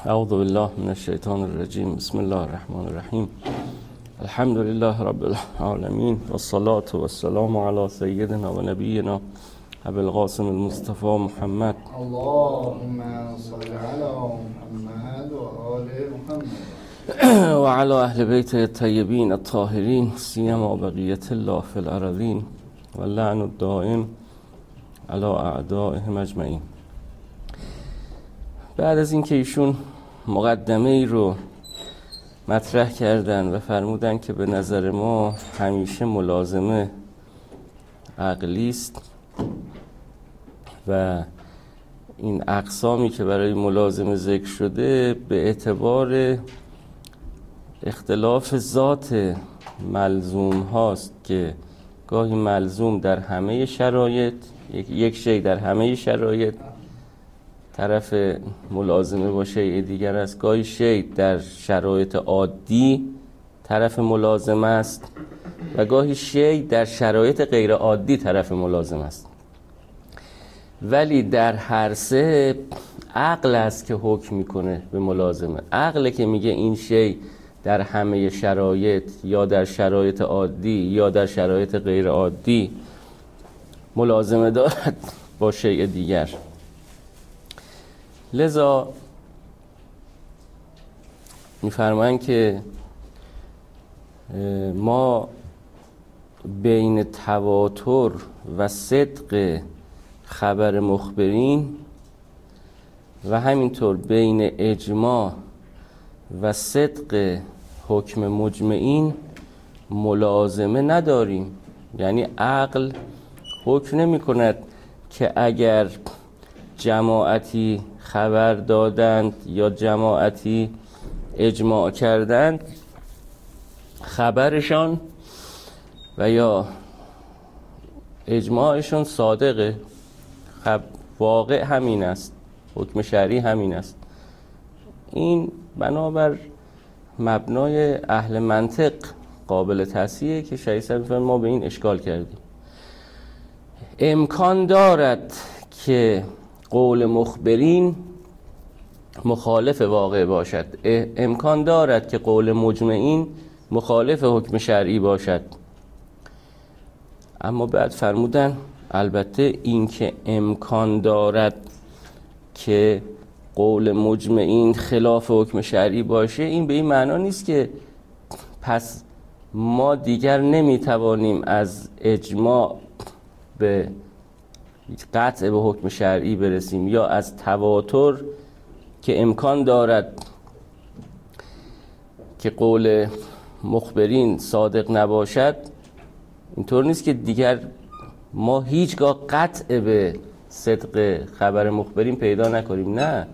اعوذ بالله من الشیطان الرجیم. بسم الله الرحمن الرحیم. الحمد لله رب العالمین والصلاة والسلام علی سیدنا و نبینا ابی القاسم المصطفى محمد. اللهم صل علی محمد و آل محمد و علی اهل بیت الطیبین الطاهرین سیما بقیت الله فی الارضین و اللعن الدائم علی اعدائهم اجمعین. بعد از اینکه ایشون مقدمه ای رو مطرح کردن و فرمودن که به نظر ما همیشه ملازمه عقلی است و این اقسامی که برای ملازمه ذکر شده به اعتبار اختلاف ذات ملزوم هاست که گاهی ملزوم در همه شرایط، یک شی در همه شرایط طرف ملازمه با شیء دیگر است، گاهی شی در شرایط عادی طرف ملازمه است و گاهی شی در شرایط غیر عادی طرف ملازمه است. ولی در هر سه عقل است که حکم میکنه به ملازمه. عقل که میگه این شی در همه شرایط یا در شرایط عادی یا در شرایط غیر عادی ملازمه دارد با شیء دیگر. لذا می‌فرمایند که ما بین تواتر و صدق خبر مخبرین و همینطور بین اجماع و صدق حکم مجمعین ملازمه نداریم. یعنی عقل حکم نمی کند که اگر جماعتی خبر دادند یا جماعتی اجماع کردند خبرشان و یا اجماعشون صادقه. واقع همین است، حکم شرعی همین است. این بنابر مبنای اهل منطق قابل تصحیحه که شیخ صاحب ما به این اشکال کردیم. امکان دارد که قول مخبرین مخالف واقع باشد، امکان دارد که قول مجمعین مخالف حکم شرعی باشد. اما بعد فرمودن البته این که امکان دارد که قول مجمعین خلاف حکم شرعی باشه این به این معنا نیست که پس ما دیگر نمیتوانیم از اجماع به قطع به حکم شرعی برسیم یا از تواتر که امکان دارد که قول مخبرین صادق نباشد. اینطور نیست که دیگر ما هیچگاه قطع به صدق خبر مخبرین پیدا نکنیم. نه،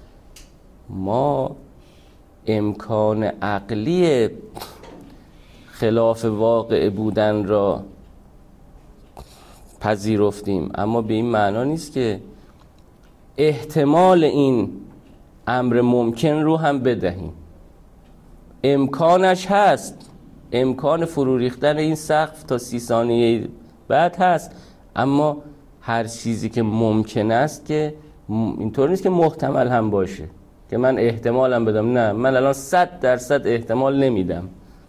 ما امکان عقلی خلاف واقع بودن را پذیرفتیم، اما به این معنا نیست که احتمال این امر ممکن رو هم بدهیم. امکانش هست، امکان فرو ریختن این سقف تا 30 ثانیه بعد هست، اما هر چیزی که ممکن است که اینطور نیست که محتمل هم باشه که من احتمالم بدم. نه، من الان 100% احتمال نمیدم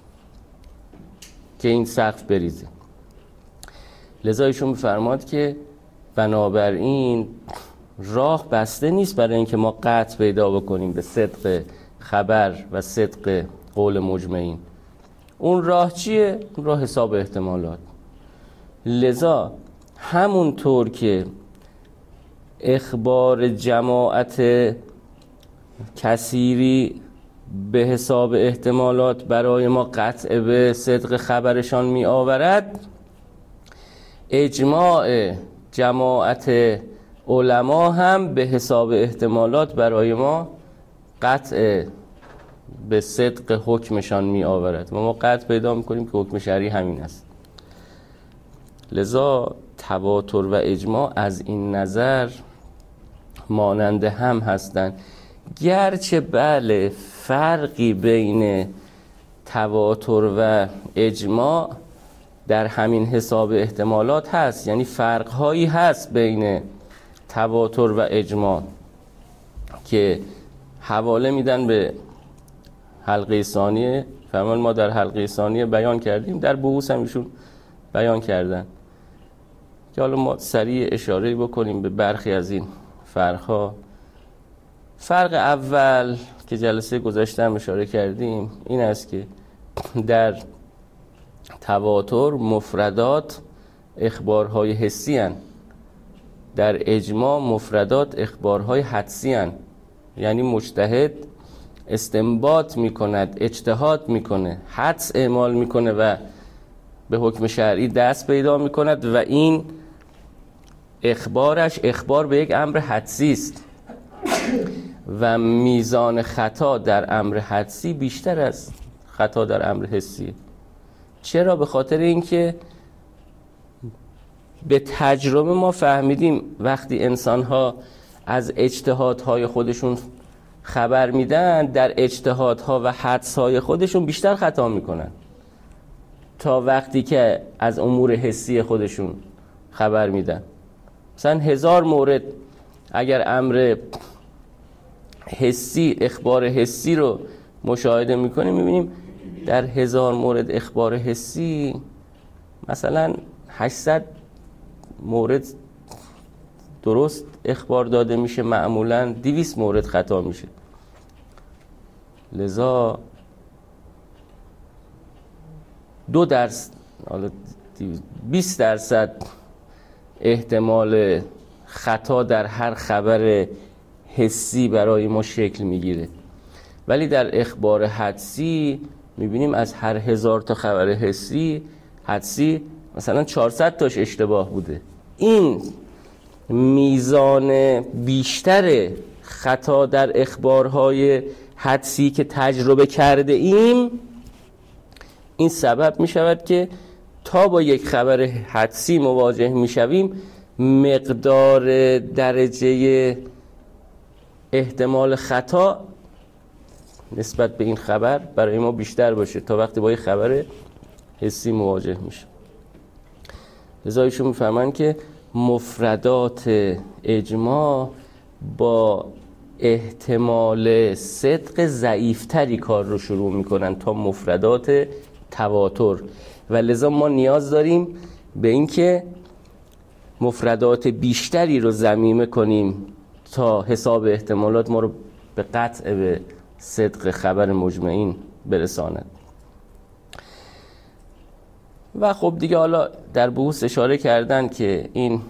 که این سقف بریزه. لذا ایشون می‌فرماد که بنابراین راه بسته نیست برای اینکه ما قطع پیدا بکنیم به صدق خبر و صدق قول مجمعین. اون راه چیه؟ اون راه حساب احتمالات. لذا همونطور که اخبار جماعت کثیری به حساب احتمالات برای ما قطع به صدق خبرشان می آورد، اجماع جماعت علما هم به حساب احتمالات برای ما قطع به صدق حکمشان می آورد و ما قطع پیدا می کنیم که حکم شرعی همین است. لذا تواتر و اجماع از این نظر مانند هم هستند، گرچه بله فرقی بین تواتر و اجماع در همین حساب احتمالات هست. یعنی فرق‌هایی هست بین تواتر و اجماع که حواله میدن به حلقه ثانیه. فرمان ما در حلقه ثانیه بیان کردیم، در بحوث هم ایشون بیان کردن که حالا ما سریع اشاره بکنیم به برخی از این فرق‌ها. فرق اول که جلسه گذشته هم اشاره کردیم این است که در تواتر مفردات اخبارهای حسی هستند، در اجماع مفردات اخبارهای حدسی هستند. یعنی مجتهد استنباط میکند، اجتهاد میکنه، حدس اعمال میکنه و به حکم شرعی دست پیدا میکند و این اخبارش اخبار به یک امر حدسی است و میزان خطا در امر حدسی بیشتر از خطا در امر حسی. چرا؟ به خاطر اینکه به تجربه ما فهمیدیم وقتی انسان‌ها از اجتهادهای خودشون خبر میدن، در اجتهادها و حدس‌های خودشون بیشتر خطا میکنن تا وقتی که از امور حسی خودشون خبر میدن. مثلا 1000 مورد اگر امر حسی، اخبار حسی رو مشاهده میکنیم، میبینیم در 1000 مورد اخبار حسی مثلا 800 مورد درست اخبار داده میشه، معمولا 200 مورد خطا میشه. لذا 20% احتمال خطا در هر خبر حسی برای ما شکل میگیره، ولی در اخبار حدسی میبینیم از هر 1000 تا خبر حدسی مثلا 400 تاش اشتباه بوده. این میزان بیشتر خطا در اخبارهای حدسی که تجربه کرده ایم، این سبب می شود که تا با یک خبر حدسی مواجه می شویم مقدار درجه احتمال خطا نسبت به این خبر برای ما بیشتر باشه تا وقتی با یک خبر حسی مواجه میشه. لذا ایشون میفهمن که مفردات اجماع با احتمال صدق ضعیفتری کار رو شروع میکنن تا مفردات تواتر و لذا ما نیاز داریم به اینکه مفردات بیشتری رو ضمیمه کنیم تا حساب احتمالات ما رو به قطع به صدق خبر مجمعین برساند. و خب دیگه حالا در بحوث اشاره کردن که این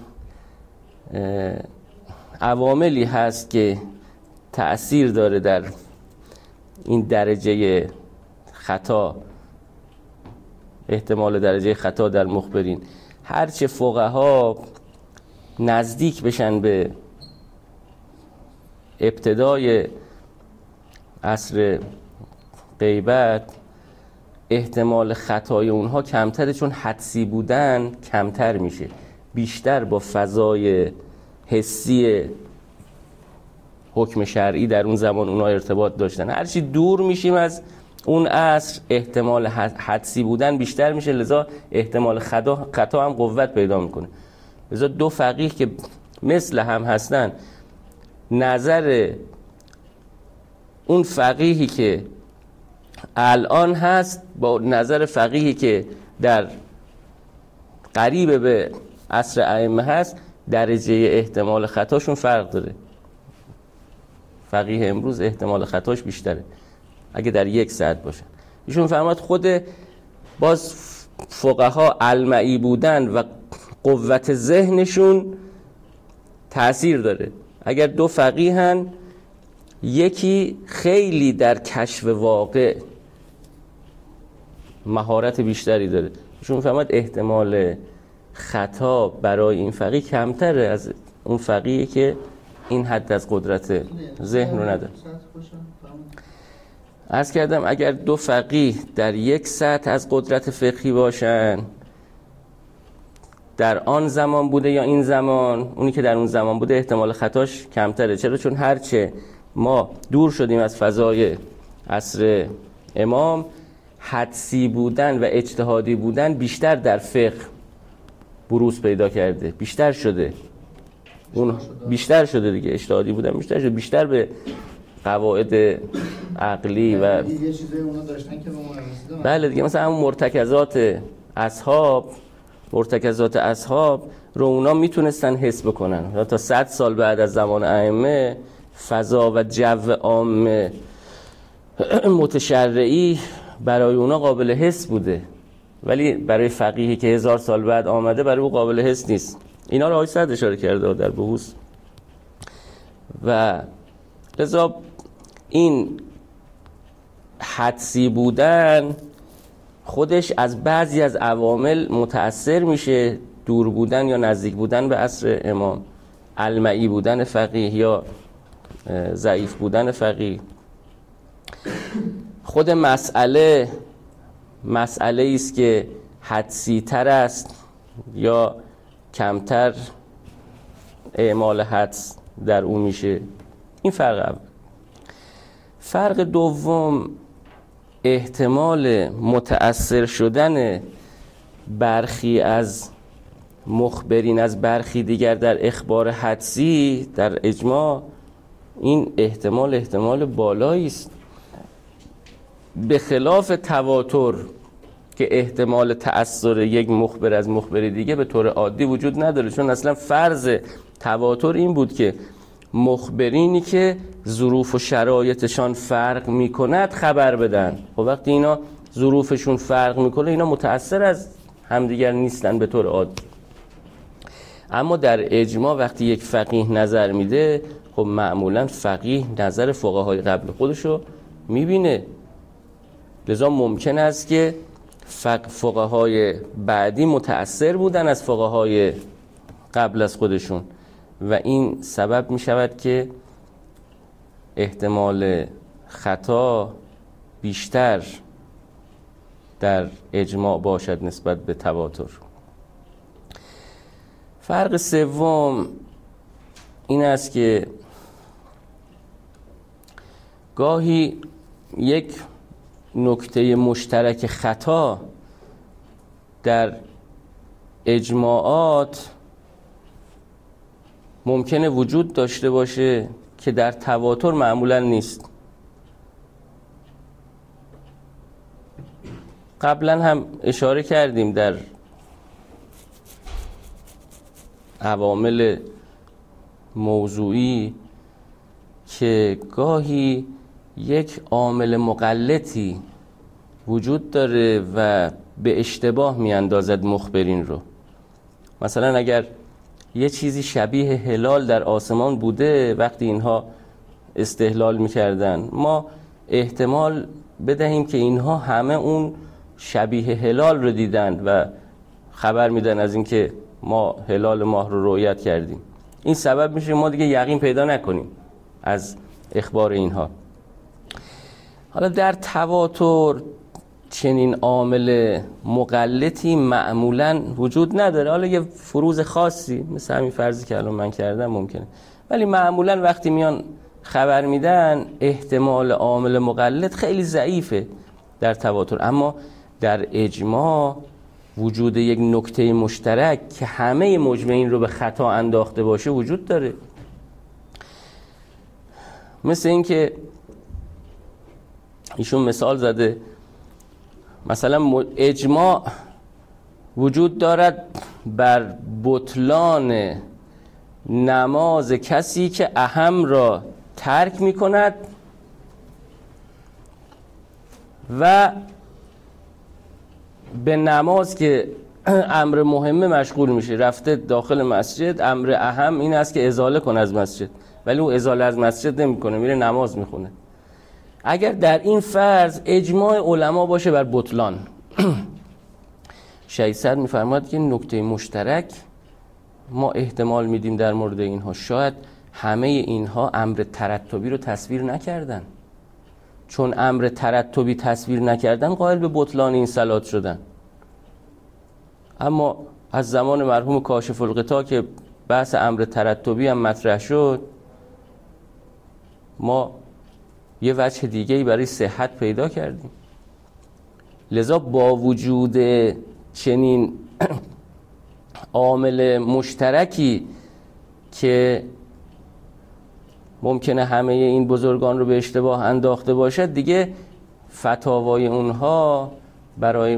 عواملی هست که تأثیر داره در این درجه خطا، احتمال درجه خطا در مخبرین. هرچه فقها نزدیک بشن به ابتدای عصر غیبت، احتمال خطای اونها کمتره، چون حدسی بودن کمتر میشه، بیشتر با فضای حسی حکم شرعی در اون زمان اونها ارتباط داشتن. هرچی دور میشیم از اون عصر احتمال حدسی بودن بیشتر میشه، لذا احتمال خطا هم قوت پیدا میکنه. لذا دو فقیه که مثل هم هستن، نظر اون فقیهی که الان هست با نظر فقیهی که در قریب به عصر ائمه هست، درجه احتمال خطاشون فرق داره. فقیه امروز احتمال خطاش بیشتره اگه در 1 ساعت باشه. ایشون فرمود خود باز فقها المعی بودن و قوت ذهنشون تأثیر داره. اگر 2 فقیه هن، یکی خیلی در کشف واقع مهارت بیشتری داره، ایشون فرمود احتمال خطا برای این فقیه کمتره از اون فقیه که این حد از قدرت ذهن رو نداره. عرض کردم اگر 2 فقیه در 1 سطح از قدرت فقهی باشن، در آن زمان بوده یا این زمان، اونی که در اون زمان بوده احتمال خطاش کمتره. چرا؟ چون هرچه ما دور شدیم از فضای عصر امام، حدسی بودن و اجتهادی بودن بیشتر در فقه بروز پیدا کرده، بیشتر شده. اون بیشتر شده دیگه، اجتهادی بودن بیشتر شده، بیشتر به قواعد عقلی و یه چیزایی اونا داشتن که به ما نرسیدن. بله دیگه، مثلا همون مرتکزات اصحاب رو اونا میتونستن حس بکنن. تا 100 سال بعد از زمان ائمه فضا و جو عام متشرعی برای اونا قابل حس بوده، ولی برای فقیهی که 1000 سال بعد آمده برای او قابل حس نیست. اینا رو آقای سعد اشاره کرده در بحوث. و لذا این حدسی بودن خودش از بعضی از عوامل متأثر میشه، دور بودن یا نزدیک بودن به عصر امام، المعی بودن فقیه یا ضعیف بودن فقیه. خود مسئله است که حدسی تر است یا کمتر اعمال حدس در اون میشه. این فرق اول. فرق دوم، احتمال متأثر شدن برخی از مخبرین از برخی دیگر در اخبار حدسی در اجماع، این احتمال بالایی است، به خلاف تواتر که احتمال تأثیر یک مخبر از مخبر دیگه به طور عادی وجود نداره. چون اصلا فرض تواتر این بود که مخبرینی که ظروف و شرایطشان فرق میکند خبر بدن. و وقتی اینا ظروفشون فرق میکنه، اینا متأثر از همدیگر نیستن به طور عادی. اما در اجماع وقتی یک فقیه نظر میده، خب معمولا فقیه نظر فقهای قبل خودشو میبینه، لذا ممکن است که فقهای بعدی متأثر بودن از فقهای قبل از خودشون و این سبب می شود که احتمال خطا بیشتر در اجماع باشد نسبت به تواتر. فرق سوم این است که گاهی یک نکته مشترک خطا در اجماعات ممکنه وجود داشته باشه که در تواتر معمولا نیست. قبلا هم اشاره کردیم در عوامل موضوعی که گاهی یک عامل مغلطی وجود داره و به اشتباه میاندازد مخبرین رو. مثلا اگر یه چیزی شبیه هلال در آسمان بوده، وقتی اینها استهلال میکردن، ما احتمال بدهیم که اینها همه اون شبیه هلال رو دیدند و خبر میدن از اینکه ما هلال ماه رو رؤیت کردیم. این سبب میشه ما دیگه یقین پیدا نکنیم از اخبار اینها. حالا در تواتر چنین عامل مغلطی معمولا وجود نداره. حالا یه فروز خاصی مثل همین فرضی که الان من کردم ممکنه، ولی معمولا وقتی میان خبر میدن احتمال عامل مغلط خیلی ضعیفه در تواتر. اما در اجماع وجود یک نکته مشترک که همه مجمعین رو به خطا انداخته باشه وجود داره. مثل این که ایشون مثال زده، مثلا اجماع وجود دارد بر بطلان نماز کسی که اهم را ترک می کند و به نماز که امر مهمه مشغول میشه. رفته داخل مسجد، امر اهم این است که ازاله کنه از مسجد، ولی او ازاله از مسجد نمیکنه، میره نماز میخونه. اگر در این فرض اجماع علما باشه بر بطلان، شیخ سعد میفرماید که نکته مشترک ما احتمال میدیم در مورد اینها، شاید همه اینها امر ترتبی رو تصویر نکردن. چون امر ترتبی تصویر نکردن قائل به بطلان این صلات شدن. اما از زمان مرحوم کاشف الغطا که بحث امر ترتبی هم مطرح شد، ما یه وجه دیگه‌ای برای صحت پیدا کردیم. لذا با وجود چنین عامل مشترکی که ممکنه همه این بزرگان رو به اشتباه انداخته باشد، دیگه فتاوای اونها برای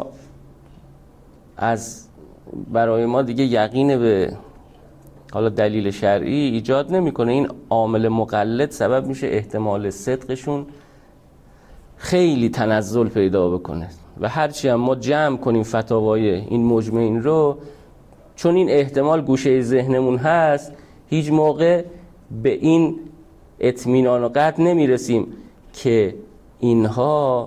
ما دیگه یقین به حالا دلیل شرعی ایجاد نمیکنه. این عامل مقلد سبب میشه احتمال صدقشون خیلی تنزل پیدا بکنه و هرچی هم ما جمع کنیم فتاوای این مجمعین رو، چون این احتمال گوشه ذهنمون هست، هیچ موقع به این اطمینان و قطع نمیرسیم که اینها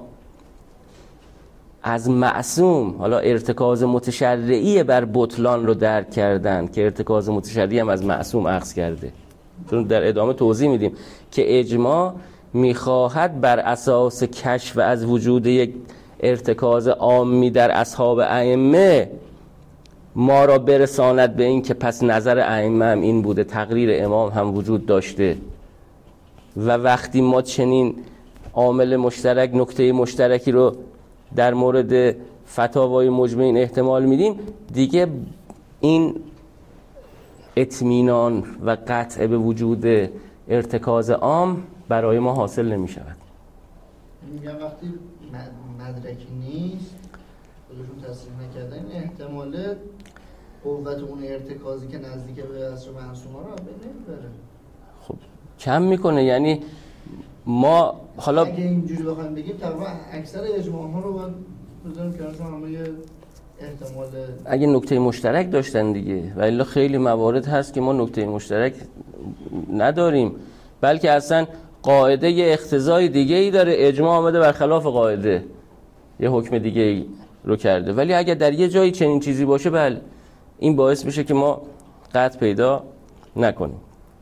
از معصوم حالا ارتکاز متشرعی بر بطلان رو درک کردن که ارتکاز متشرعی هم از معصوم اخذ کرده. چون در ادامه توضیح میدیم که اجماع میخواهد بر اساس کشف از وجود یک ارتکاز عامی در اصحاب ائمه ما را برساند به این که پس نظر ائمه هم این بوده، تقریر امام هم وجود داشته و وقتی ما چنین عامل مشترک، نکته مشترکی رو در مورد فتاوای مجمعین احتمال میدیم، دیگه این اطمینان و قطع به وجود ارتکاز عام برای ما حاصل نمی شود. میگم وقتی مدرکی نیست خودشون تصریح نکردن، این احتمال قوت اون ارتکازی که نزدیک به عصر معصوما رو نمیبره، خب کم میکنه. یعنی ما حالا اگه اینجوری بخوایم بگیم تقریبا اکثر اجماع ها رو باید بذاریم که همه احتمال اگه نکته مشترک داشتن دیگه، و الا خیلی موارد هست که ما نکته مشترک نداریم، بلکه اصلا قاعده یه اقتضای دیگه ای داره، اجماع آمده برخلاف قاعده یه حکم دیگه ای رو کرده. ولی اگه در یه جایی چنین چیزی باشه، بله این باعث میشه که ما قطع پیدا نکنیم.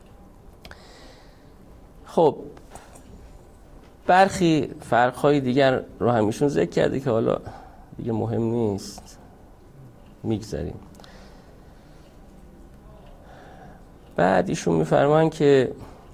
خب برخی فرق‌های دیگر رو همیشون ذکر کرده که حالا دیگه مهم نیست، میگذاریم. بعد ایشون میفرمان که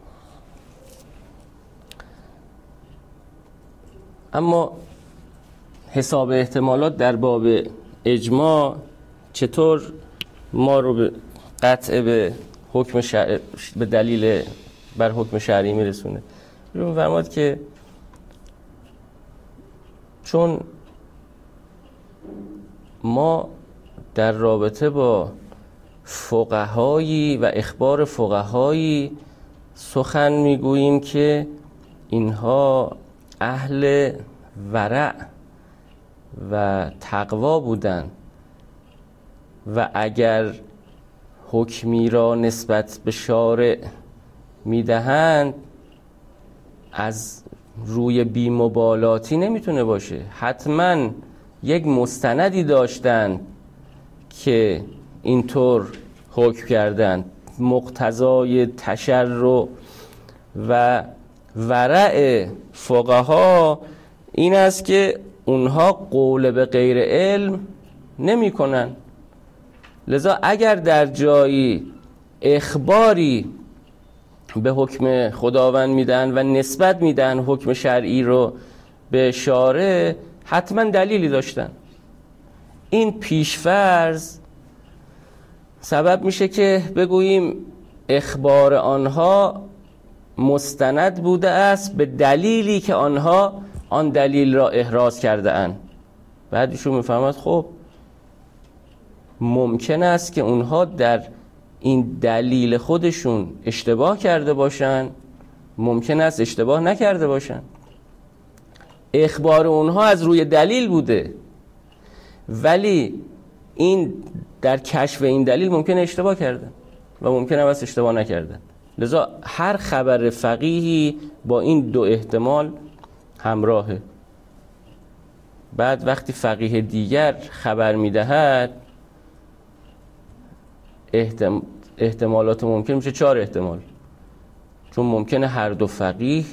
اما حساب احتمالات در باب اجماع چطور ما رو به قطع به حکم به دلیل بر حکم شرعی میرسونه؟ ایشون میفرماد که چون ما در رابطه با فقهایی و اخبار فقهایی سخن میگوییم که اینها اهل ورع و تقوا بودن و اگر حکمی را نسبت به شارع میدهند از روی بی‌مبالاتی نمیتونه باشه، حتما یک مستندی داشتن که اینطور حکم کردن. مقتضای تشرع و ورع فقها این است که اونها قول به غیر علم نمی کنن. لذا اگر در جایی اخباری به حکم خداوند میدن و نسبت میدن حکم شرعی رو به شارع، حتما دلیلی داشتن. این پیشفرض سبب میشه که بگوییم اخبار آنها مستند بوده است به دلیلی که آنها آن دلیل را احراز کرده اند. بعد ایشون میفهمد خب ممکن است که اونها در این دلیل خودشون اشتباه کرده باشن، ممکن است اشتباه نکرده باشن. اخبار اونها از روی دلیل بوده، ولی این در کشف این دلیل ممکن اشتباه کردن و ممکن است اشتباه نکردن. لذا هر خبر فقیهی با این دو احتمال همراهه. بعد وقتی فقیه دیگر خبر میدهد، احتمالات ممکن میشه 4 احتمال، چون ممکنه هر دو فقیه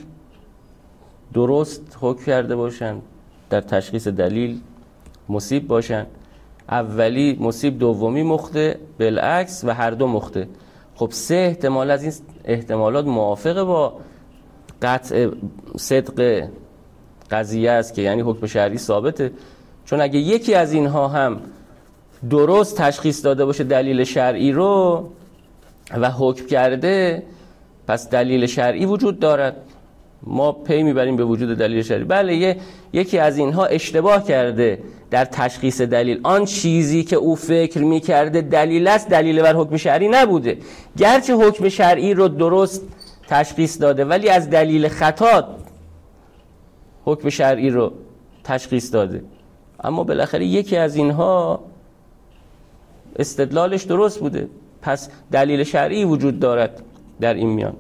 درست حکم کرده باشن، در تشخیص دلیل مصیب باشن، اولی مصیب دومی مخطئ، بالعکس و هر دو مخطئ. خب 3 احتمال از این احتمالات موافقه با قطع صدق قضیه است که یعنی حکم شرعی ثابته. چون اگه یکی از اینها هم درست تشخیص داده باشه دلیل شرعی رو و حکم کرده، پس دلیل شرعی وجود دارد، ما پی میبریم به وجود دلیل شرعی. بله یکی از اینها اشتباه کرده در تشخیص دلیل، آن چیزی که او فکر میکرده دلیل است دلیل بر حکم شرعی نبوده، گرچه حکم شرعی رو درست تشخیص داده ولی از دلیل خطا حکم شرعی رو تشخیص داده، اما بالاخره یکی از اینها استدلالش درست بوده، پس دلیل شرعی وجود دارد در این میان.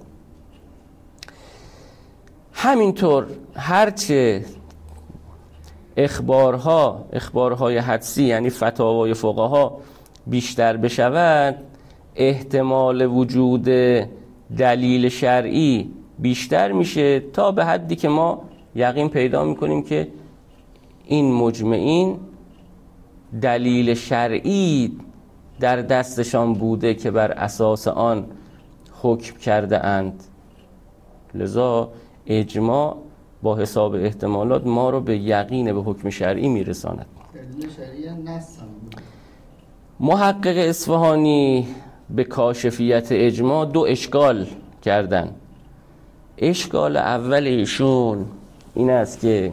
همینطور هرچه اخبارهای حدسی یعنی فتاوای فقها بیشتر بشود، احتمال وجود دلیل شرعی بیشتر میشه تا به حدی که ما یقین پیدا میکنیم که این مجمعین دلیل شرعی در دستشان بوده که بر اساس آن حکم کرده اند. لذا اجماع با حساب احتمالات ما رو به یقین به حکم شرعی میرساند. دلیل شرعی نص محقق اصفهانی به کاشفیت اجماع 2 اشکال کردن. اشکال اول ایشون این است که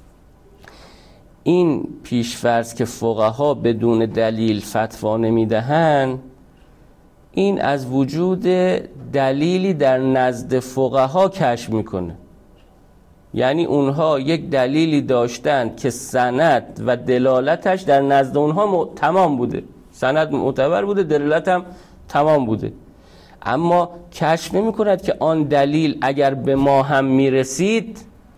این پیشفرض که فقها بدون دلیل فتوا نمیدهند، این از وجود دلیلی در نزد فقها کشف میکنه. یعنی اونها یک دلیلی داشتند که سند و دلالتش در نزد اونها تمام بوده، سند معتبر بوده، دلالت هم تمام بوده، اما کشف نمی کند که آن دلیل اگر به ما هم میرسید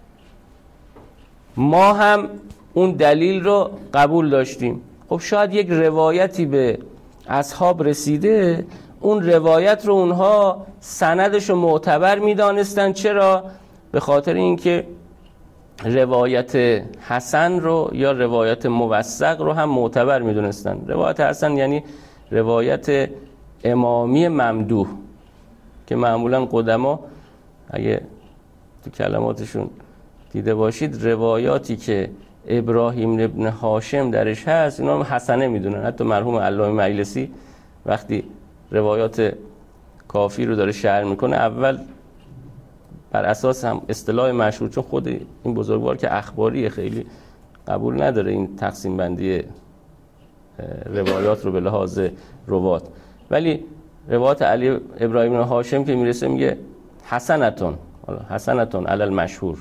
ما هم اون دلیل رو قبول داشتیم. خب شاید یک روایتی به اصحاب رسیده، اون روایت رو اونها سندش رو معتبر میدانستن. چرا؟ به خاطر اینکه روایت حسن رو یا روایت موثق رو هم معتبر میدونستن. روایت حسن یعنی روایت امامی ممدوح که معمولا قدما اگه تو کلماتشون دیده باشید روایاتی که ابراهیم ابن هاشم درش هست اینا هم حسنه میدونن. حتی مرحوم علامه مجلسی وقتی روایات کافی رو داره شرح میکنه اول بر اساس هم اصطلاح مشهور، چون خود این بزرگوار که اخباریه خیلی قبول نداره این تقسیم بندی روایات رو به لحاظ روات، ولی روایات علی ابراهیم بن هاشم که میرسه میگه حسنتون علی المشهور.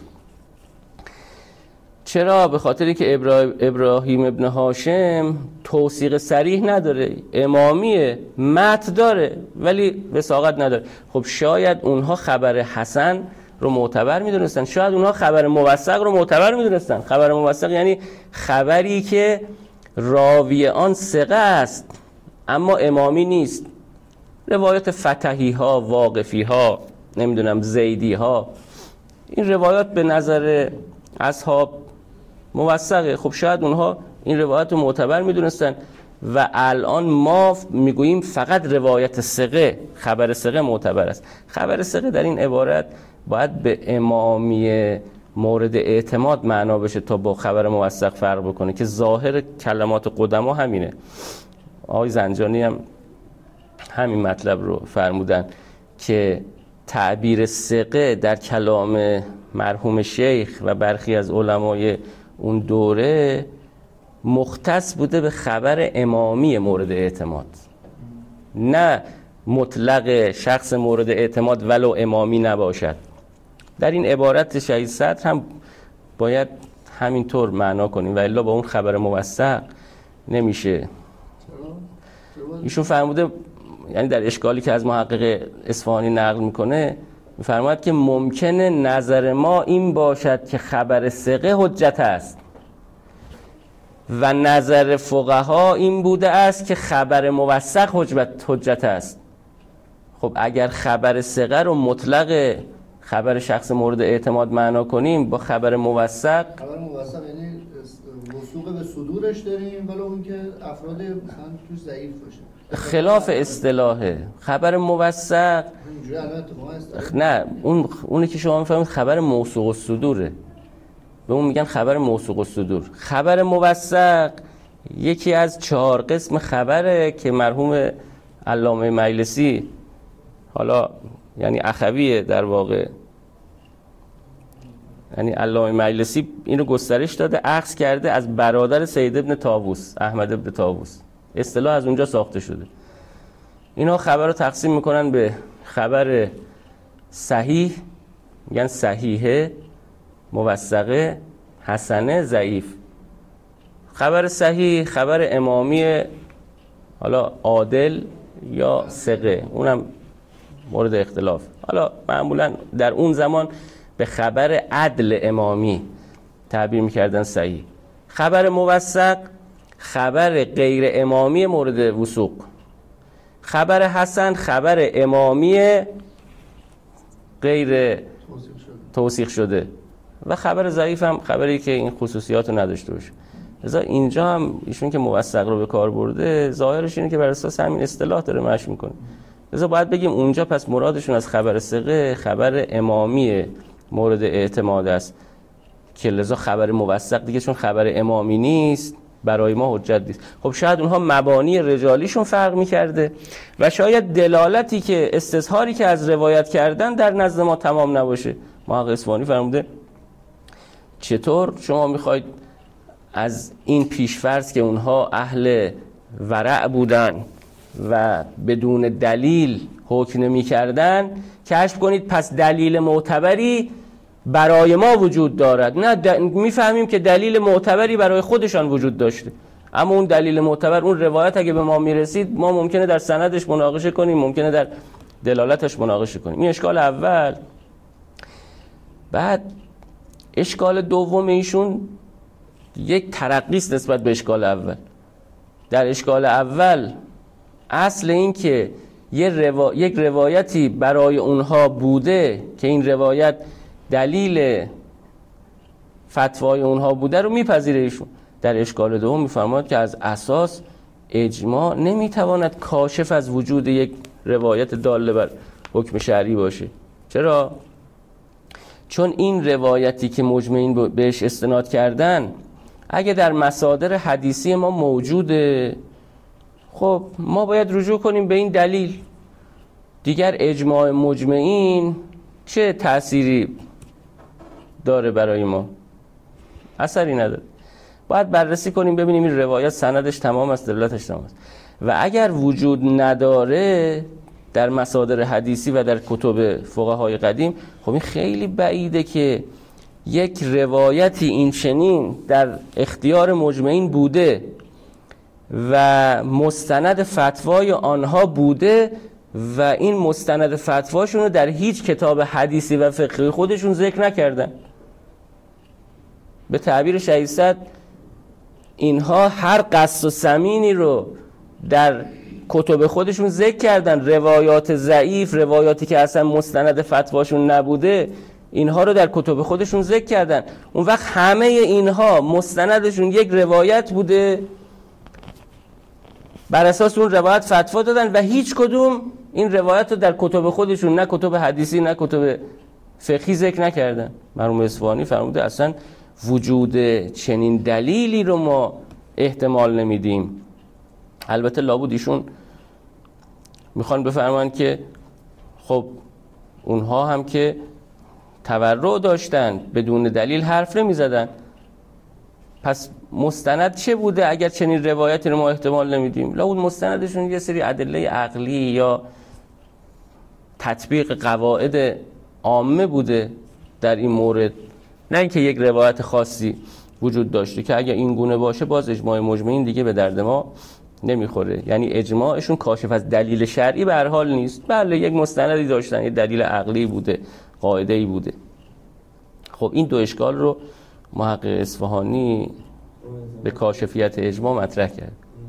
چرا؟ به خاطری که ابراهیم ابن هاشم توثیق صریح نداره، امامیه، متن داره ولی وثاقت نداره. خب شاید اونها خبر حسن رو معتبر میدونستن، شاید اونها خبر موثق رو معتبر میدونستن. خبر موثق یعنی خبری که راوی آن ثقه است اما امامی نیست. روایت فتحی ها، واقفی ها، نمیدونم زیدی ها، این روایات به نظر اصحاب موثقه. خب شاید اونها این روایت رو معتبر میدونستن و الان ما میگوییم فقط روایت ثقه، خبر ثقه معتبر است. خبر ثقه در این عبارت باید به امامی مورد اعتماد معنا بشه تا با خبر موثق فرق بکنه که ظاهر کلمات قدما همینه. آقای زنجانی هم همین مطلب رو فرمودن که تعبیر ثقه در کلام مرحوم شیخ و برخی از علمای اون دوره مختص بوده به خبر امامی مورد اعتماد، نه مطلق شخص مورد اعتماد ولو امامی نباشد. در این عبارت شهید صدر هم باید همینطور معنا کنیم و الا با اون خبر موثق نمیشه. ایشون فرموده، یعنی در اشکالی که از محقق اصفهانی نقل میکنه میفرماید که ممکنه نظر ما این باشد که خبر ثقه حجت است و نظر فقها این بوده است که خبر موثق حجت است. خب اگر خبر ثقه رو مطلق خبر شخص مورد اعتماد معنا کنیم با خبر موثق، خبر موثق یعنی وثوق به صدورش داریم ولی اون که افراد مثلا توش ضعیف باشه، خلاف اصطلاحه. خبر موثق نه، اونی که شما میفهمید خبر موثوق الصدوره، به اون میگن خبر موثوق الصدور. خبر موثق یکی از 4 قسم خبره که مرحوم علامه مجلسی حالا یعنی اخویه در واقع. یعنی علامه مجلسی این رو گسترش داده، اخذ کرده از برادر سید ابن طاووس، احمد ابن طاووس. اصطلاح از اونجا ساخته شده. اینا خبر رو تقسیم میکنن به خبر صحیح، میگن صحیحه، موثقه، حسنه، ضعیف. خبر صحیح خبر امامی، حالا عادل یا ثقه، اونم مورد اختلاف. حالا معمولا در اون زمان به خبر عدل امامی تعبیر میکردن صحیح. خبر موثق خبر غیر امامی مورد وثوق. خبر حسن خبر امامی غیر توثیق شده. و خبر ضعیف هم خبری که این خصوصیات رو نداشته باشه. لذا اینجا هم ایشون که موثق رو به کار برده، ظاهرش اینه که بر اساس همین اصطلاح داره مشی میکنه. لذا باید بگیم اونجا پس مرادشون از خبر ثقه خبر امامی مورد اعتماد است، که لذا خبر موثق دیگه چون خبر امامی نیست برای ما حجت نیست. خب شاید اونها مبانی رجالیشون فرق میکرده و شاید دلالتی که استظهاری که از روایت کردن در نزد ما تمام نباشه. محقق اصفهانی فرموده چطور شما میخواید از این پیشفرض که اونها اهل ورع بودن و بدون دلیل حکم نمی‌کردن کشف کنید پس دلیل معتبری برای ما وجود دارد؟ نه، میفهمیم که دلیل معتبری برای خودشان وجود داشته، اما اون دلیل معتبر، اون روایت اگه به ما میرسید ما ممکنه در سندش مناقشه کنیم، ممکنه در دلالتش مناقشه کنیم. این اشکال اول. بعد اشکال دوم ایشون یک ترقیست نسبت به اشکال اول. در اشکال اول اصل این که یک روایتی برای اونها بوده که این روایت دلیل فتوای اونها بوده رو میپذیره ایشون. در اشکال دوم میفرماید که از اساس اجماع نمیتواند کاشف از وجود یک روایت داله بر حکم شرعی باشه. چرا؟ چون این روایتی که مجمعین بهش استناد کردن اگه در مصادر حدیثی ما موجوده، خب ما باید رجوع کنیم به این دلیل. دیگر اجماع مجمعین چه تأثیری داره برای ما؟ اثری نداره. باید بررسی کنیم ببینیم این روایت سندش تمام است، دلالتش تمام است. و اگر وجود نداره در مصادر حدیثی و در کتب فقهای قدیم، خب این خیلی بعیده که یک روایتی این چنین در اختیار مجمعین بوده و مستند فتوای آنها بوده و این مستند فتواشون رو در هیچ کتاب حدیثی و فقهی خودشون ذکر نکردن. به تعبیر شهید صدر اینها هر قص و سمینی رو در کتب خودشون ذکر کردن، روایات ضعیف، روایاتی که اصلا مستند فتواشون نبوده، اینها رو در کتب خودشون ذکر کردن. اون وقت همه اینها مستندشون یک روایت بوده، بر اساس اون روایت فتوا دادن و هیچ کدوم این روایت رو در کتب خودشون، نه کتب حدیثی نه کتب فقهی، ذکر نکردن. مرحوم اصفهانی فرموده اصلا وجود چنین دلیلی رو ما احتمال نمیدیم. البته لابد ایشون میخوان بفرمان که خب اونها هم که تورع داشتن، بدون دلیل حرف نمیزدن، پس مستند چه بوده اگر چنین روایتی رو ما احتمال نمیدیم؟ لابد مستندشون یه سری ادله عقلی یا تطبیق قواعد عامه بوده در این مورد، نه اینکه یک روایت خاصی وجود داشته که اگر این گونه باشه باز اجماع مجمعین دیگه به درد ما نمیخوره. یعنی اجماعشون کاشف از دلیل شرعی به هر حال نیست. بله یک مستندی داشتن، یک دلیل عقلی بوده، قاعده‌ای بوده. خب این دو اشکال رو محقق اصفهانی به کاشفیت اجماع مطرح کرد.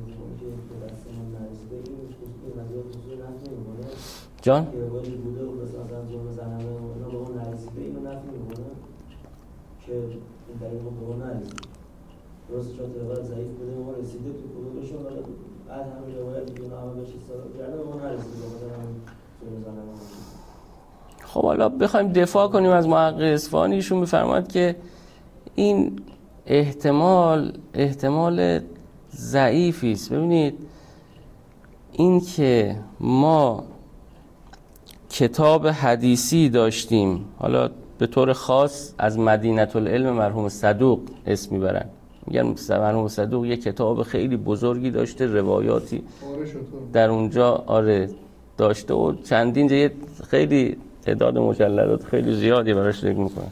جان؟ درست شد روایت ضعیف بوده ما رسیده تو کدومشون بعد همین روایت دیگه نامه بهش استناد کرده ما نرسیده. خب حالا بخوایم دفاع کنیم از محقق اصفهانی، ایشون میفرماید که این احتمال ضعیفی است. ببینید این که ما کتاب حدیثی داشتیم، حالا به طور خاص از مدینة العلم مرحوم صدوق اسم میبرن، میگن مرحوم صدوق یه کتاب خیلی بزرگی داشته، روایاتی در اونجا داشته و چندین جای خیلی تعداد مجلدات خیلی زیادی براش ذکر میکنن.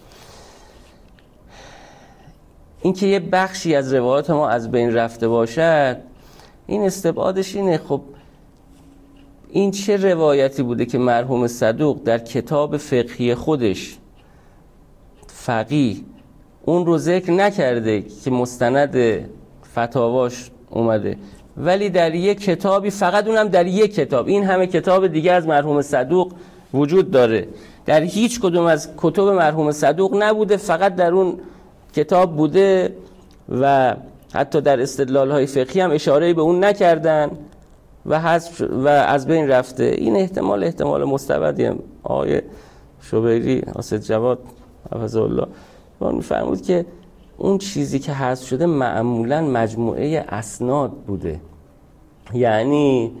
این که یه بخشی از روایات ما از بین رفته باشد، این استبعادش اینه خب این چه روایتی بوده که مرحوم صدوق در کتاب فقهی خودش فقیه اون رو ذکر نکرده که مستند فتاواش اومده، ولی در یک کتابی، فقط اونم در یک کتاب، این همه کتاب دیگه از مرحوم صدوق وجود داره، در هیچ کدوم از کتب مرحوم صدوق نبوده، فقط در اون کتاب بوده و حتی در استدلال‌های فقهی هم اشاره به اون نکردن و از بین رفته. این احتمال مستبدی هم آقای شبیری اسد جواد حفظه الله می‌فرمود که اون چیزی که حذف شده معمولاً مجموعه اسناد بوده، یعنی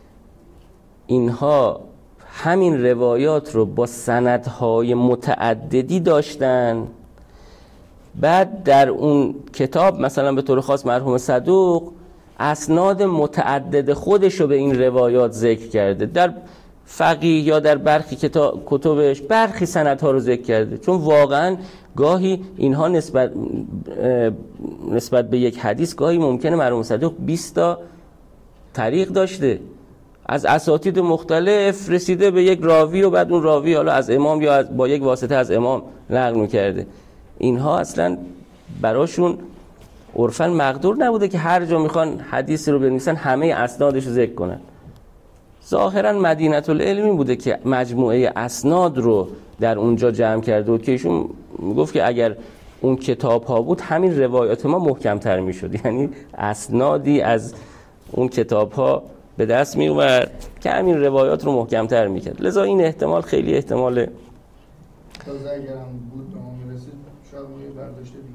اینها همین روایات رو با سندهای متعددی داشتن، بعد در اون کتاب مثلا به طور خاص مرحوم صدوق اسناد متعدد خودش رو به این روایات ذکر کرده، در فقیه یا در برخی کتبش برخی سندها رو ذکر کرده، چون واقعا گاهی اینها نسبت به یک حدیث گاهی ممکنه مرحوم صدوق 20 تا طریق داشته، از اساتید مختلف رسیده به یک راوی و بعد اون راوی حالا از امام یا با یک واسطه از امام نقل می‌کرده. اینها اصلا براشون عرفاً مقدور نبوده که هر جا میخوان حدیث رو بنویسن همه اسنادش رو ذکر کنن. ظاهراً مدینة العلم بوده که مجموعه اسناد رو در اونجا جمع کرده و که ایشون گفت که اگر اون کتاب ها بود همین روایات ما محکم‌تر میشد، یعنی اسنادی از اون کتاب ها به دست می اومد که همین روایات رو محکم‌تر میکرد. لذا این احتمال خیلی احتمال تازه اگرم بود به ما میرسید شاید ما یه برداشت دیگه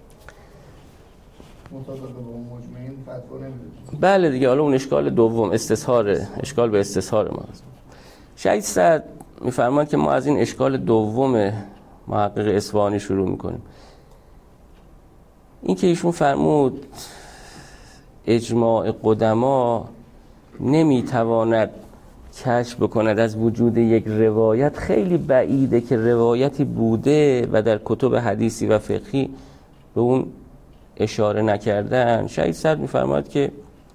مطابق با اون مجمعین فتوا نمیدید. بله دیگه، حالا اون اشکال دوم اشکال به استصحار ما است. شهید سعد میفرماید که ما از این اشکال دوم محقق اصفهانی شروع میکنیم. این که ایشون فرمود اجماع قدما نمیتواند کشف بکند از وجود یک روایت، خیلی بعیده که روایتی بوده و در کتب حدیثی و فقهی به اون اشاره نکردن. شهید سعد میفرماید که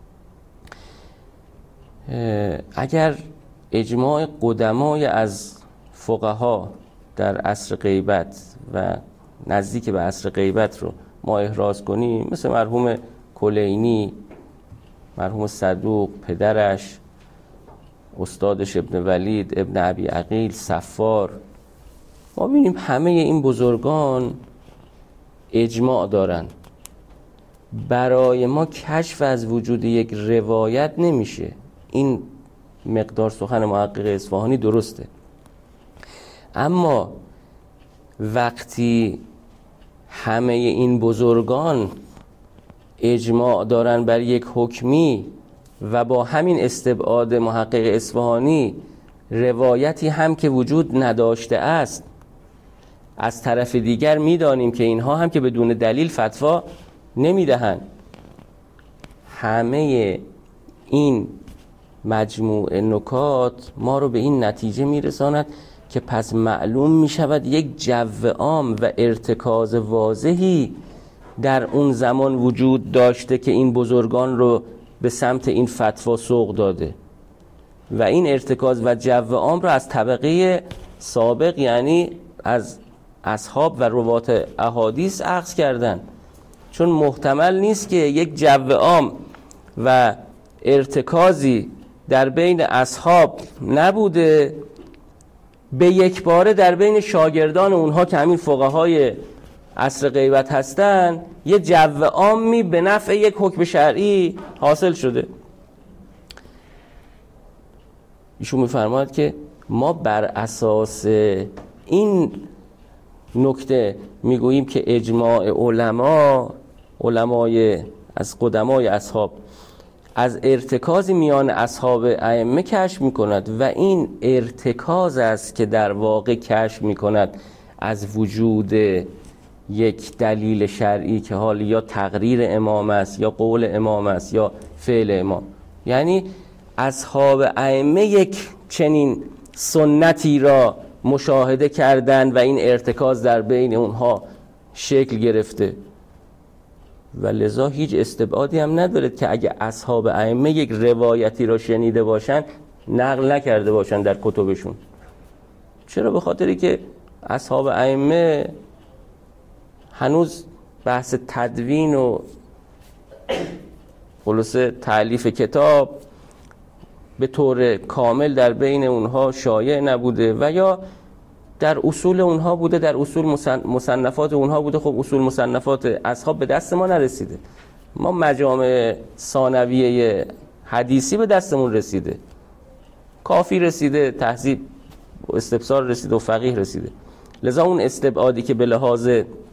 اگر اجماع قدمای از فقها در عصر غیبت و نزدیک به عصر غیبت رو ما احراز کنیم، مثل مرحوم کلینی، مرحوم صدوق، پدرش، استادش ابن ولید، ابن ابی عقیل، صفار، ما ببینیم همه این بزرگان اجماع دارن. برای ما کشف از وجود یک روایت نمیشه. این مقدار سخن محقق اصفهانی درسته، اما وقتی همه این بزرگان اجماع دارن بر یک حکمی و با همین استبعاد محقق اصفهانی روایتی هم که وجود نداشته است، از طرف دیگر میدانیم که اینها هم که بدون دلیل فتوا نمیدهند. همه این مجموع نکات ما رو به این نتیجه میرساند که پس معلوم میشود یک جو عام و ارتکاز واضحی در اون زمان وجود داشته که این بزرگان رو به سمت این فتوا سوق داده و این ارتکاز و جو عام رو از طبقه سابق، یعنی از اصحاب و روات احادیث اخذ کردن، چون محتمل نیست که یک جو عام و ارتکازی در بین اصحاب نبوده به یک باره در بین شاگردان اونها که همین فقهای عصر غیبت هستن یه جو عامی به نفع یک حکم شرعی حاصل شده. ایشون میفرماید که ما بر اساس این نکته میگوییم که اجماع علمای از قدمای اصحاب از ارتکازی میان اصحاب ائمه کشف میکند و این ارتکاز است که در واقع کشف میکند از وجود یک دلیل شرعی که حال یا تقریر امام است یا قول امام است یا فعل امام. یعنی اصحاب ائمه یک چنین سنتی را مشاهده کردند و این ارتکاز در بین اونها شکل گرفته و لذا هیچ استبعادی هم ندارد که اگه اصحاب ائمه یک روایتی را شنیده باشن نقل نکرده باشن در کتبشون. چرا؟ به خاطری که اصحاب ائمه هنوز بحث تدوین و خلاصه تألیف کتاب به طور کامل در بین اونها شایع نبوده و یا در اصول اونها بوده، در اصول مصنفات اونها بوده. خب اصول مصنفات اصحاب به دست ما نرسیده، ما مجامع ثانویه حدیثی به دستمون رسیده، کافی رسیده، تهذیب و استبصار رسیده و فقیه رسیده. لذا اون استبعادی که به لحاظ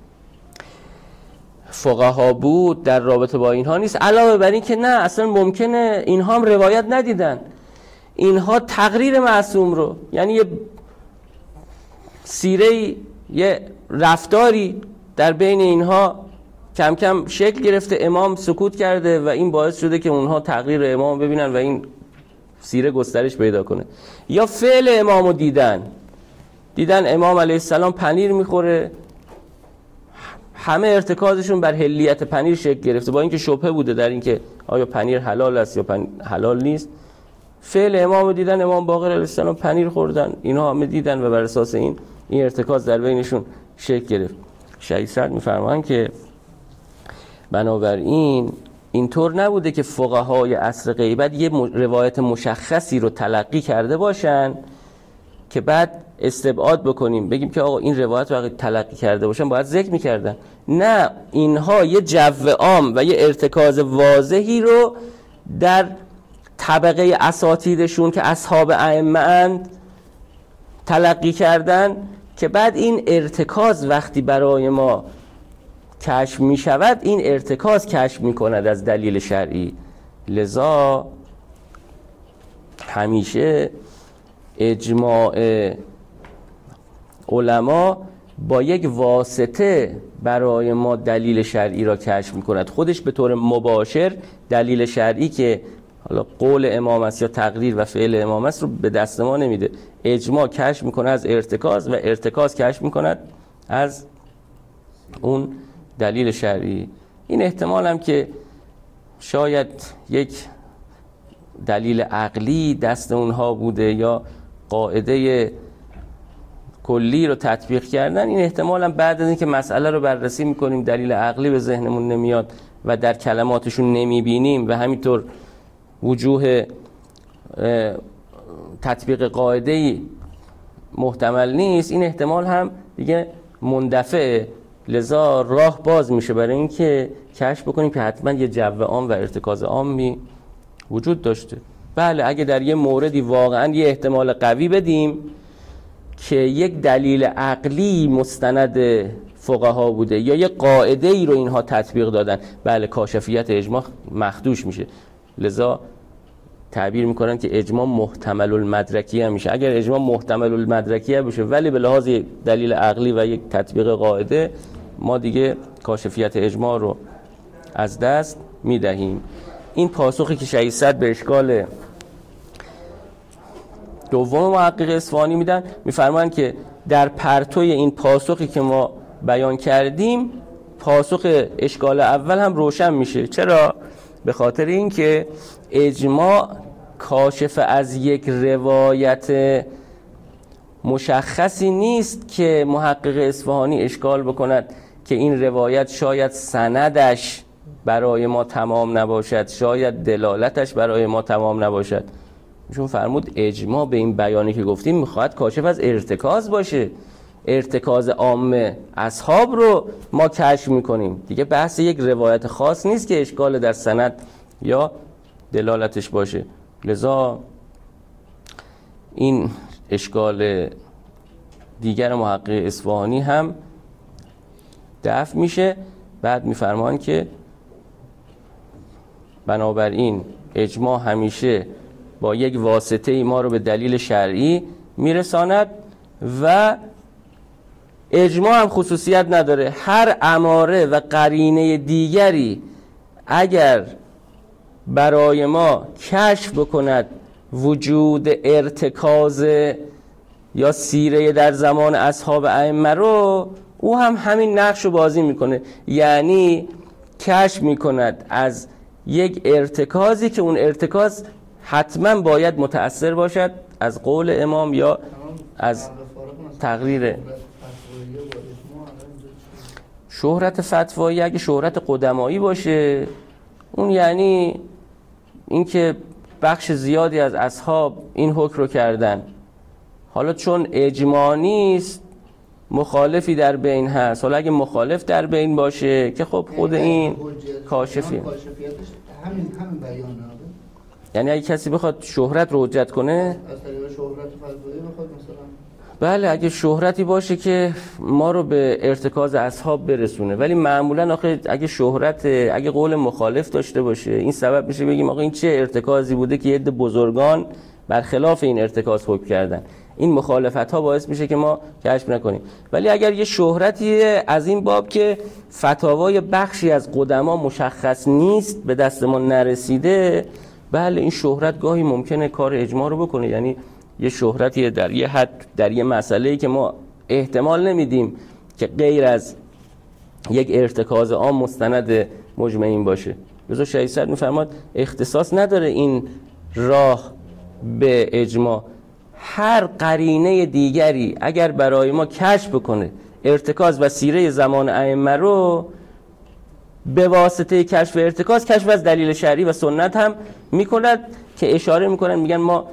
فقها بود در رابطه با اینها نیست. علاوه بر این که نه، اصلا ممکنه اینها هم روایت ندیدن، اینها تقریر معصوم رو، یعنی یه سیره، یه رفتاری در بین اینها کم کم شکل گرفته، امام سکوت کرده و این باعث شده که اونها تقریر امام ببینن و این سیره گسترش پیدا کنه. یا فعل امامو دیدن امام علیه السلام پنیر میخوره، همه ارتکازشون بر حلیت پنیر شکل گرفته، با اینکه شبهه بوده در اینکه آیا پنیر حلال است یا حلال نیست. فعل امامو دیدن، امام باقر علیه السلام پنیر خوردن، اینها همه دیدن و بر اساس این ارتکاز در بینشون شکل گرفت. شهید سعد میفرمایند که بنابراین اینطور نبوده که فقهای عصر غیبت یه روایت مشخصی رو تلقی کرده باشن که بعد استبعاد بکنیم بگیم که آقا این روایت رو تلقی کرده باشن باید ذکر میکردن. نه، اینها یه جو عام و یه ارتکاز واضحی رو در طبقه اساتیدشون که اصحاب ائمه اند تلقی کردن که بعد این ارتکاز وقتی برای ما کشف می شود، این ارتکاز کشف می کند از دلیل شرعی. لذا همیشه اجماع علما با یک واسطه برای ما دلیل شرعی را کشف می کند، خودش به طور مباشر دلیل شرعی که حالا قول امام است یا تقریر و فعل امام است رو به دست ما نمیده. اجماع کشف میکنه از ارتکاز و ارتکاز کشف میکند از اون دلیل شرعی. این احتمال هم که شاید یک دلیل عقلی دست اونها بوده یا قاعده کلی رو تطبیق کردن، این احتمال هم بعد از این که مسئله رو بررسی میکنیم دلیل عقلی به ذهنمون نمیاد و در کلماتشون نمیبینیم و همینطور وجوه تطبیق قاعده‌ای محتمل نیست، این احتمال هم دیگه مندفعه. لذا راه باز میشه برای اینکه کشف بکنیم که حتما یه جو عام و ارتکاز عامی وجود داشته. بله، اگه در یه موردی واقعا یه احتمال قوی بدیم که یک دلیل عقلی مستند فقها بوده یا یه قاعده ای رو اینها تطبیق دادن، بله کاشفیت اجماع مخدوش میشه. لذا تعبیر میکنن که اجماع محتمل المدرکیه میشه. اگر اجماع محتمل المدرکیه بشه ولی به لحاظ دلیل عقلی و یک تطبیق قاعده، ما دیگه کاشفیت اجماع رو از دست میدهیم. این پاسخی که شهید سعد به اشکال دوم محقق اصفهانی میدن، میفرمایند که در پرتوی این پاسخی که ما بیان کردیم پاسخ اشکال اول هم روشن میشه. چرا؟ به خاطر اینکه اجماع کاشف از یک روایت مشخصی نیست که محقق اصفهانی اشکال بکند که این روایت شاید سندش برای ما تمام نباشد، شاید دلالتش برای ما تمام نباشد. چون فرمود اجماع به این بیانی که گفتیم میخواد کاشف از ارتکاز باشه، ارتکاز عام اصحاب رو ما کشف میکنیم دیگه. بحث یک روایت خاص نیست که اشکال در سند یا دلالتش باشه. لذا این اشکال دیگر محقق اصفهانی هم دفع میشه. بعد میفرمان که بنابراین اجماع همیشه با یک واسطه ای ما رو به دلیل شرعی میرساند و اجماع هم خصوصیت نداره. هر اماره و قرینه دیگری اگر برای ما کشف بکند وجود ارتکاز یا سیره در زمان اصحاب ائمه رو، او هم همین نقش رو بازی میکنه. یعنی کشف میکند از یک ارتکازی که اون ارتکاز حتما باید متأثر باشد از قول امام یا از تقریر. شهرت فتوایی اگه شهرت قدمایی باشه، اون یعنی اینکه بخش زیادی از اصحاب این حکم رو کردن. حالا چون اجماع نیست، مخالفی در بین هست. حالا اگه مخالف در بین باشه که خب خود این کاشفیه. همین بیانه. یعنی اگه کسی بخواد شهرت رو حجت کنه، از طریق شهرت فتوایی بخواد مثلا، بله اگه شهرتی باشه که ما رو به ارتکاز اصحاب برسونه. ولی معمولا آخه اگه شهرت، اگه قول مخالف داشته باشه، این سبب میشه بگیم آقا این چه ارتکازی بوده که یه عده بزرگان برخلاف این ارتکاز حکم کردن. این مخالفت ها باعث میشه که ما کشف نکنیم. ولی اگر یه شهرتی از این باب که فتاوای بخشی از قدما مشخص نیست، به دست ما نرسیده، بله این شهرت گاهی ممکنه کار اجماع رو بکنه. یعنی یه شهرتی در یه حد، در یه مسئله‌ای که ما احتمال نمیدیم که غیر از یک ارتکاز عام مستند مجمعین باشه. رضا شهید صدر می‌فرماد اختصاص نداره این راه به اجماع. هر قرینه دیگری اگر برای ما کشف بکنه ارتکاز و سیره زمان ائمه رو، به واسطه کشف ارتکاز کشف از دلیل شرعی و سنت هم میکند که اشاره میکنن، میگن ما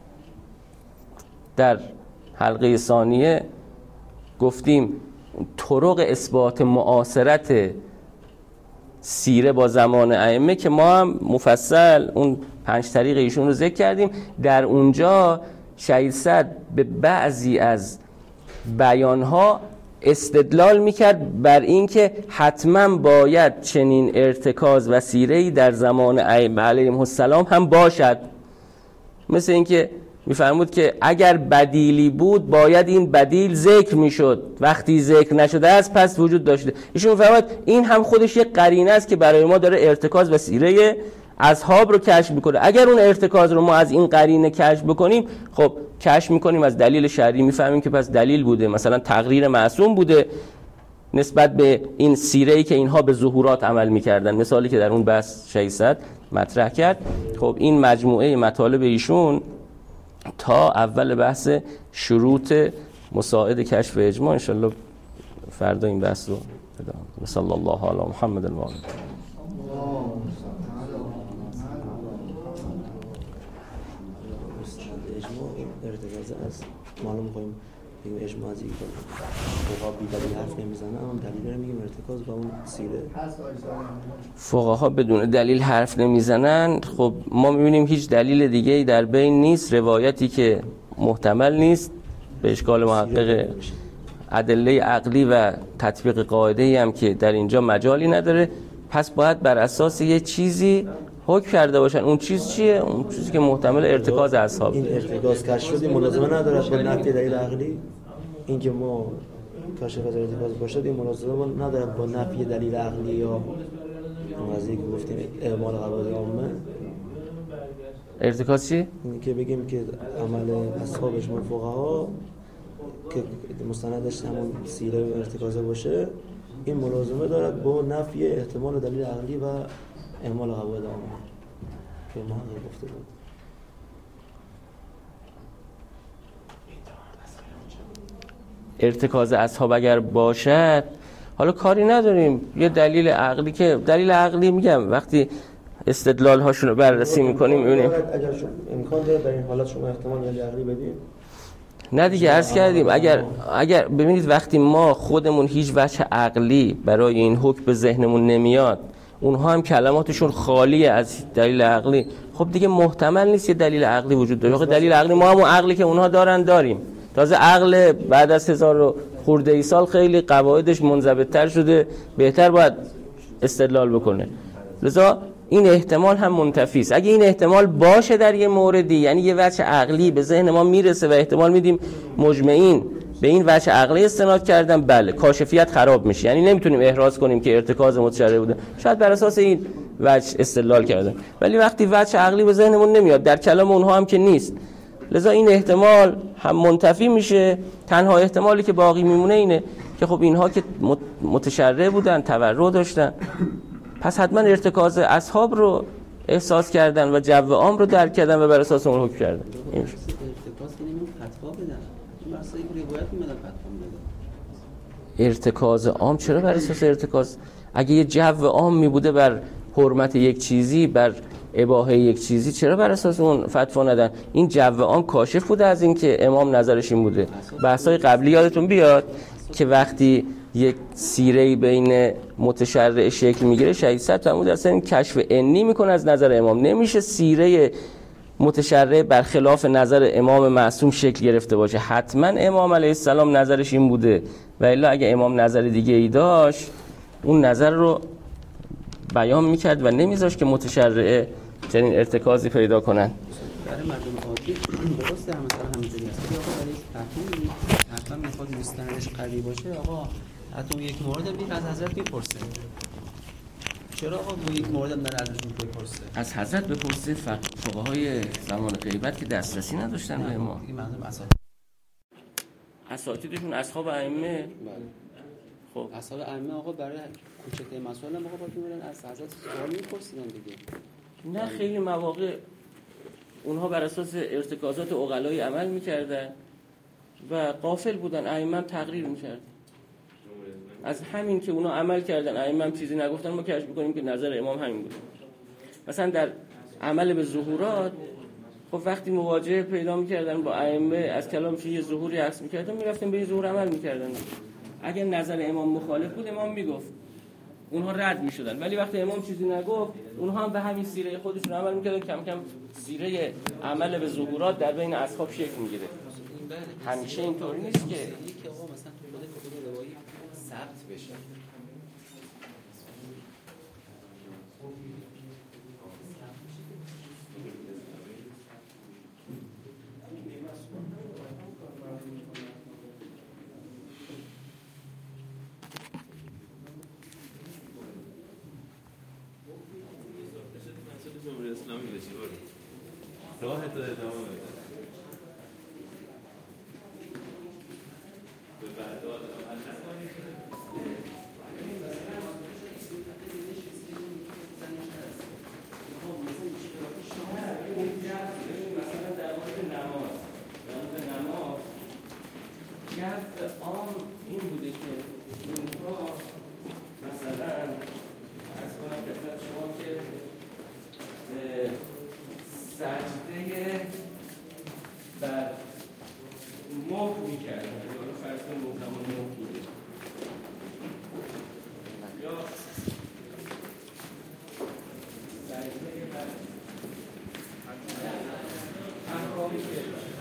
در حلقه ثانیه گفتیم طرق اثبات معاصرت سیره با زمان ائمه که ما هم مفصل اون 5 طریق ایشون رو ذکر کردیم. در اونجا شهید صدر به بعضی از بیانها استدلال میکرد بر این که حتما باید چنین ارتکاز و سیره‌ای در زمان ائمه علیهم السلام هم باشد. مثل اینکه میفرمود که اگر بدیلی بود باید این بدیل ذکر میشد، وقتی ذکر نشده است پس وجود داشته. ایشون میفرمود این هم خودش یک قرینه است که برای ما داره ارتکاز و سیره اصحاب رو کشف میکنه. اگر اون ارتکاز رو ما از این قرینه کشف بکنیم، خب کشف میکنیم از دلیل شرعی، میفهمیم که پس دلیل بوده، مثلا تقریر معصوم بوده نسبت به این سیره‌ای که اینها به ظهورات عمل میکردن، مثالی که در اون بحث شهید صدر مطرح کرد. خب این مجموعه مطالب ایشون تا اول بحث شروط مساعد کشف اجماع، انشالله فردا این بحث رو ادامه. صلی الله علی محمد و آله. معلوم می‌کنیم بگیم اجماع از یک فقها بی دلیل حرف نمیزنن، اما دلیل رو میگیم ارتکاز با اون سیره. فقها بدون دلیل حرف نمیزنن. خب ما میبینیم هیچ دلیل دیگه‌ای در بین نیست، روایتی که محتمل نیست، به اشکال محقق ادله عقلی و تطبیق قاعده‌ای هم که در اینجا مجالی نداره. پس باید بر اساس یه چیزی حکم کرده باشن. اون چیز چیه؟ اون چیزی که محتمل ارتکاز اصحاب. این ارتکاز کشف شد، ملازمه نداره با نفی دلیل عقلی. اینکه ما کاشف از ارتکاز باشد این ملازمه نداره با نفی دلیل عقلی یا اون قضیه که گفتیم اعمال قواعد عامه. ارتکاز چی؟ اینی که بگیم که عمل اصحاب اجماع فقها که مستندش همون سیره و ارتکاز باشه، این ملازمه دارد با نفی احتمال دلیل عقلی و اعمال قواعد عامه که ما گفته بود. ارتکاز اصحاب اگر باشد، حالا کاری نداریم یه دلیل عقلی، که دلیل عقلی میگم وقتی استدلال هاشون رو بررسی میکنیم میبینیم اگر امکان داره در این حالت شما احتمال دلیل عقلی بدیم. نه دیگه عرض کردیم اگر ببینید وقتی ما خودمون هیچ وجه عقلی برای این حکم به ذهنمون نمیاد، اونها هم کلماتشون خالیه از دلیل عقلی، خب دیگه محتمل نیست یه دلیل عقلی وجود داره. دلیل عقلی ما همون عقلی که اونها دارن داریم. تازه عقل بعد از 1000 خورده ای سال خیلی قواعدش منضبط‌تر شده، بهتر باید استدلال بکنه. لذا این احتمال هم منتفی است. اگه این احتمال باشه در یه موردی، یعنی یه وجه عقلی به ذهن ما میرسه و احتمال میدیم مجمعین به این وجه عقلی استناد کردن، بله کاشفیت خراب میشه، یعنی نمیتونیم احراز کنیم که ارتکاز متشرع بوده، شاید بر اساس این وجه استدلال کردن. ولی وقتی وجه عقلی به ذهنمون نمیاد، در کلام اونها هم که نیست، لذا این احتمال هم منتفی میشه. تنها احتمالی که باقی میمونه اینه که خب اینها که متشرع بودن، تورع داشتن، پس حتما ارتکاز اصحاب رو احساس کردن و جو عام رو درک کردن و بر اساس اون حکم کردن. این ارتکاز که نمیدونم فتوا بدن، این واسه یک روایت میدن فتوا میدن. ارتکاز عام چرا بر اساس ارتکاز؟ اگه یه جو عام می بوده بر حرمت یک چیزی، بر اباحه یک چیزی، چرا بر اساس اون فتوا ندن؟ این جو عام کاشف بوده از این که امام نظرش این بوده. بحث‌های قبلی یادتون بیاد که وقتی یک سیره بین متشرع شکل میگیره، شهید صاحب فرمود اصلا این کشف عنی میکنه از نظر امام، نمیشه سیره متشرع برخلاف نظر امام معصوم شکل گرفته باشه. حتما امام علیه السلام نظرش این بوده و الا اگه امام نظر دیگه ای داشت اون نظر رو بیان میکرد و نمیذاشت که متشرع چنین ارتکازی پیدا کنن. برای مردم عادی درسته مثلا همینجوری است. آقا برای تحقیق حتما میخواد مستندش قوی باشه، آقا حتی اون یک مورد هم از حضرت میپرسه. چرا آقا اون یک مورد هم در ازشون بپرسه؟ از حضرت بپرسه. فقهای زمان غیبت که دسترسی نداشتن به ما. این منظورم اساتیدشون اصحاب ائمه. خب اصحاب ائمه آقا برای کوچکترین مسائل هم آقا باید میرن از حضرت سوال میپرسیدن دیگه. نه خیلی مواقع اونها بر اساس ارتکازات عقلای عمل میکردن و غافل بودن، ائمه تقریر میکرد. از همین که اونا عمل کردن، ائمه چیزی نگفتن، ما کشف میکنیم که نظر امام همین بود. مثلا در عمل به ظهورات، خب وقتی مواجهه پیدا میکردن با ائمه، از کلامش یه ظهوری عکس میکردن، میرفتن به این ظهور عمل میکردن. اگر نظر امام مخالف بود امام میگفت، اونها رد میشدن. ولی وقتی امام چیزی نگفت، اونها هم به همین سیره خودشون عمل میکردن. کم کم سیره عمل به ظهورات در بین اصحاب شکل میگیره. همیشه اینطوری نیست که یکی آقا مثلا تو خود کتب روایی ثبت بشه. راه تو ادامه بده. به بعد مثلا در مورد نماز گفت عام این بوده که اونها مثلا از کنم خدمت شما که سجده بر مهر میکردن، یا فرض کنیم محتمل مهر بوده، یا سجده بر احرامی که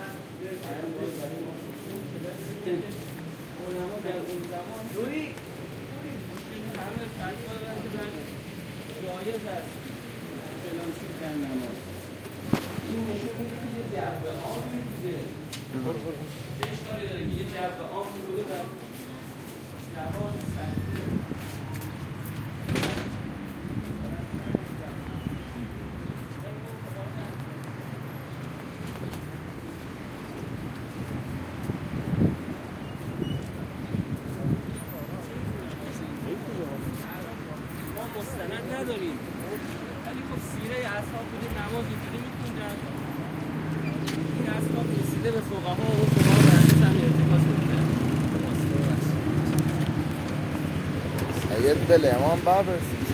علما در اون زمان دوری همه فتوا دادن که جایز است فلان چیز در نماز. این نشون میده که یه جو عامی بوده. چه اشکالی داره که یه جو عامی بوده و نماز سجده مستند نداریم، ولی خب سیره اصحاب بوده، نماز اینجوری می‌خوندن. این اصحاب رسیده به فقها و فقها برندش هم ارتکاز می‌کنن. سید دل امام بابرسی